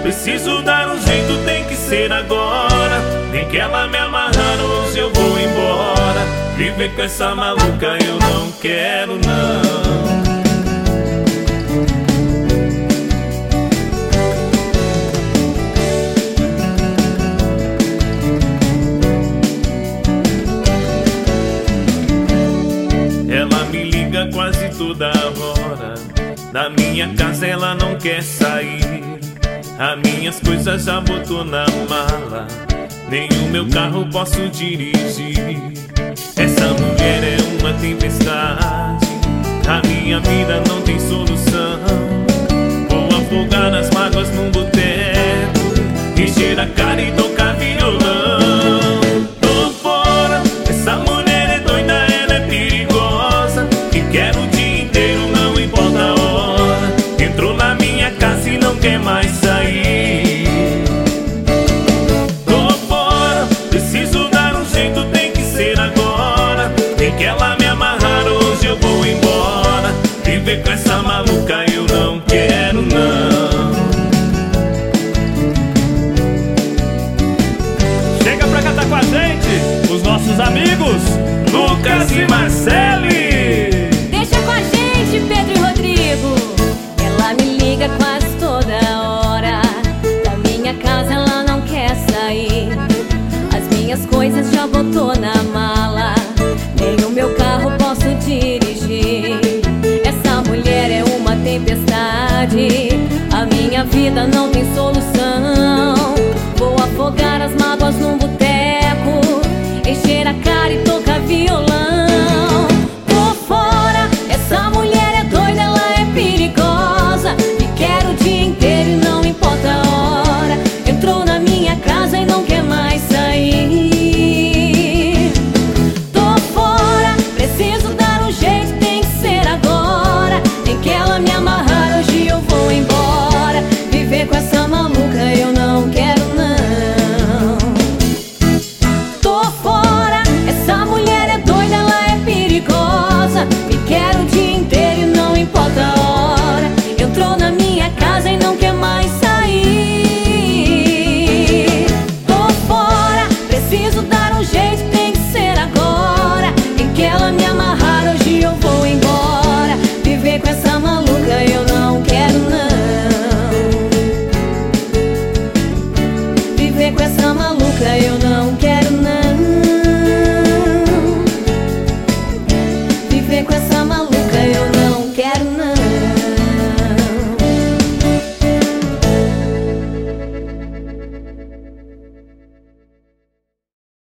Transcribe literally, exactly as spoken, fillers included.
preciso dar um jeito, tem que ser agora. Nem que ela me amarrar, hoje eu vou embora. Viver com essa maluca eu não quero não. Ela me liga quase toda hora. Da minha casa ela não quer sair. As minhas coisas já botou na mala. Nem o meu carro posso dirigir. Essa mulher é uma tempestade. A minha vida não tem solução. Vou afogar as mágoas num boteco, encher a cara e tocar violão. Tô fora, essa mulher é doida, ela é perigosa. E quer o dia inteiro, não importa a hora. Entrou na minha casa e não quer mais sair. Tô fora, preciso dar um jeito, tem que ser agora. Tem que ela me amarrar, hoje eu vou embora. Viver com essa maluca eu não quero não. Chega pra cantar com a gente os nossos amigos Lucas e Marcele. Deixa com a gente, Pedro e Rodrigo. Ela me liga quase toda hora. Da minha casa ela não quer sair. As minhas coisas já botou na mala. Nem o meu carro posso dirigir. Essa mulher é uma tempestade. A minha vida não tem solução. Vou afogar as mágoas num boteco, encher a cara